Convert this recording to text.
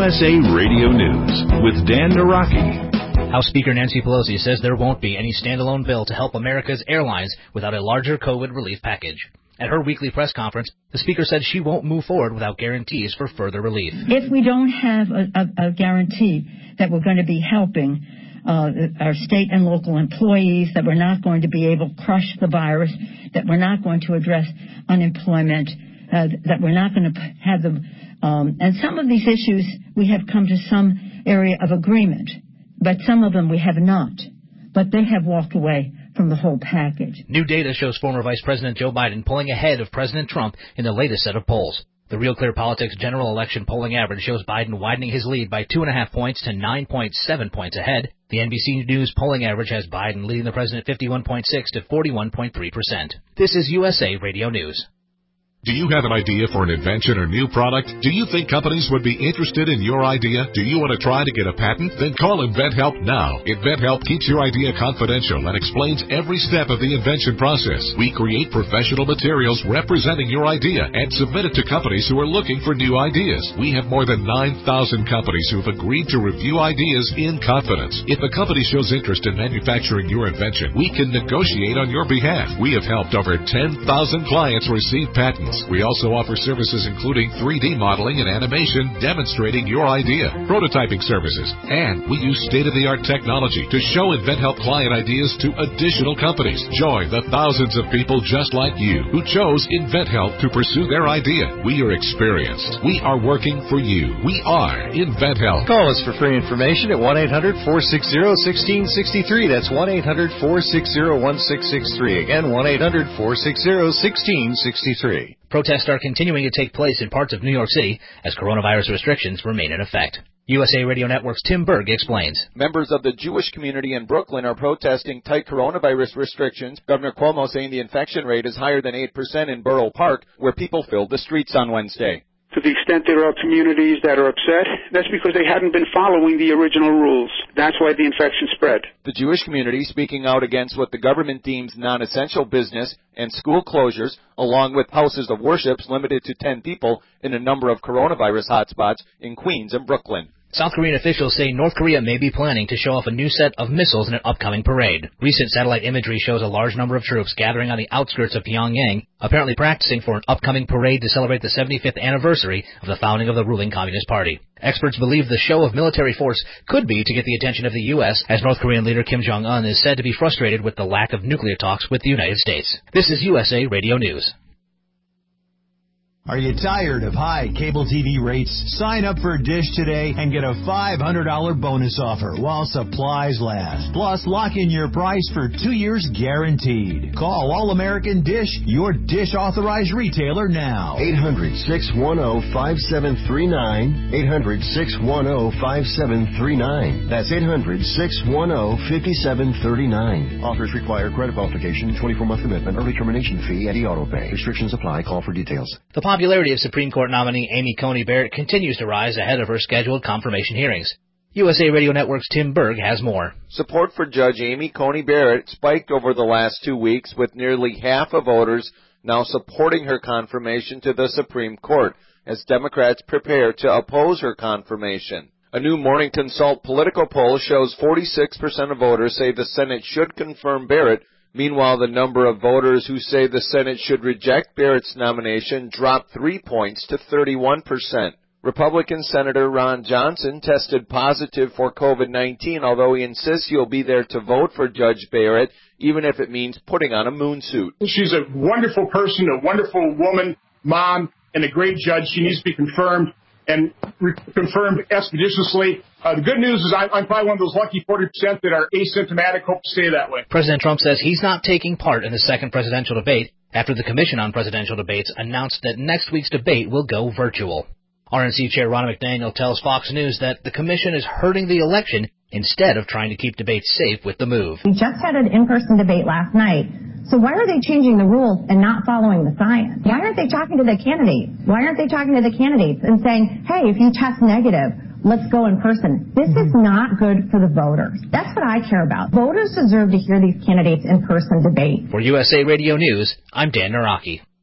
USA Radio News with Dan Naraki. House Speaker Nancy Pelosi says there won't be any standalone bill to help America's airlines without a larger COVID relief package. At her weekly press conference, the Speaker said she won't move forward without guarantees for further relief. If we don't have a guarantee that we're going to be helping our state and local employees, that we're not going to be able to crush the virus, that we're not going to address unemployment, that we're not going to have them. And some of these issues we have come to some area of agreement, but some of them we have not. But they have walked away from the whole package. New data shows former Vice President Joe Biden pulling ahead of President Trump in the latest set of polls. The Real Clear Politics general election polling average shows Biden widening his lead by 2.5 points to 9.7 points ahead. The NBC News polling average has Biden leading the president 51.6 to 41.3%. This is USA Radio News. Do you have an idea for an invention or new product? Do you think companies would be interested in your idea? Do you want to try to get a patent? Then call InventHelp now. InventHelp keeps your idea confidential and explains every step of the invention process. We create professional materials representing your idea and submit it to companies who are looking for new ideas. We have more than 9,000 companies who have agreed to review ideas in confidence. If a company shows interest in manufacturing your invention, we can negotiate on your behalf. We have helped over 10,000 clients receive patents. We also offer services including 3D modeling and animation demonstrating your idea, prototyping services, and we use state-of-the-art technology to show InventHelp client ideas to additional companies. Join the thousands of people just like you who chose InventHelp to pursue their idea. We are experienced. We are working for you. We are InventHelp. Call us for free information at 1-800-460-1663. That's 1-800-460-1663. Again, 1-800-460-1663. Protests are continuing to take place in parts of New York City as coronavirus restrictions remain in effect. USA Radio Network's Tim Berg explains. Members of the Jewish community in Brooklyn are protesting tight coronavirus restrictions. Governor Cuomo saying the infection rate is higher than 8% in Borough Park, where people filled the streets on Wednesday. To the extent there are communities that are upset, that's because they hadn't been following the original rules. That's why the infection spread. The Jewish community speaking out against what the government deems non-essential business and school closures, along with houses of worship limited to 10 people in a number of coronavirus hotspots in Queens and Brooklyn. South Korean officials say North Korea may be planning to show off a new set of missiles in an upcoming parade. Recent satellite imagery shows a large number of troops gathering on the outskirts of Pyongyang, apparently practicing for an upcoming parade to celebrate the 75th anniversary of the founding of the ruling Communist Party. Experts believe the show of military force could be to get the attention of the U.S., as North Korean leader Kim Jong-un is said to be frustrated with the lack of nuclear talks with the United States. This is USA Radio News. Are you tired of high cable TV rates? Sign up for Dish today and get a $500 bonus offer while supplies last. Plus, lock in your price for 2 years guaranteed. Call All-American Dish, your Dish authorized retailer now. 800-610-5739. 800-610-5739. That's 800-610-5739. Offers require credit qualification, 24-month commitment, early termination fee, and auto pay. Restrictions apply. Call for details. The popularity of Supreme Court nominee Amy Coney Barrett continues to rise ahead of her scheduled confirmation hearings. USA Radio Network's Tim Berg has more. Support for Judge Amy Coney Barrett spiked over the last 2 weeks, with nearly half of voters now supporting her confirmation to the Supreme Court, as Democrats prepare to oppose her confirmation. A new Mornington Salt political poll shows 46% of voters say the Senate should confirm Barrett. Meanwhile, the number of voters who say the Senate should reject Barrett's nomination dropped 3 points to 31%. Republican Senator Ron Johnson tested positive for COVID-19, although he insists he'll be there to vote for Judge Barrett, even if it means putting on a moon suit. She's a wonderful person, a wonderful woman, mom, and a great judge. She needs to be confirmed and confirmed expeditiously. The good news is I'm probably one of those lucky 40% that are asymptomatic. Hope to stay that way. President Trump says he's not taking part in the second presidential debate after the Commission on Presidential Debates announced that next week's debate will go virtual. RNC Chair Ronna McDaniel tells Fox News that the Commission is hurting the election instead of trying to keep debates safe with the move. We just had an in-person debate last night. So why are they changing the rules and not following the science? Why aren't they talking to the candidates? Why aren't they talking to the candidates and saying, hey, if you test negative, let's go in person? This is not good for the voters. That's what I care about. Voters deserve to hear these candidates in person debate. For USA Radio News, I'm Dan Naraki.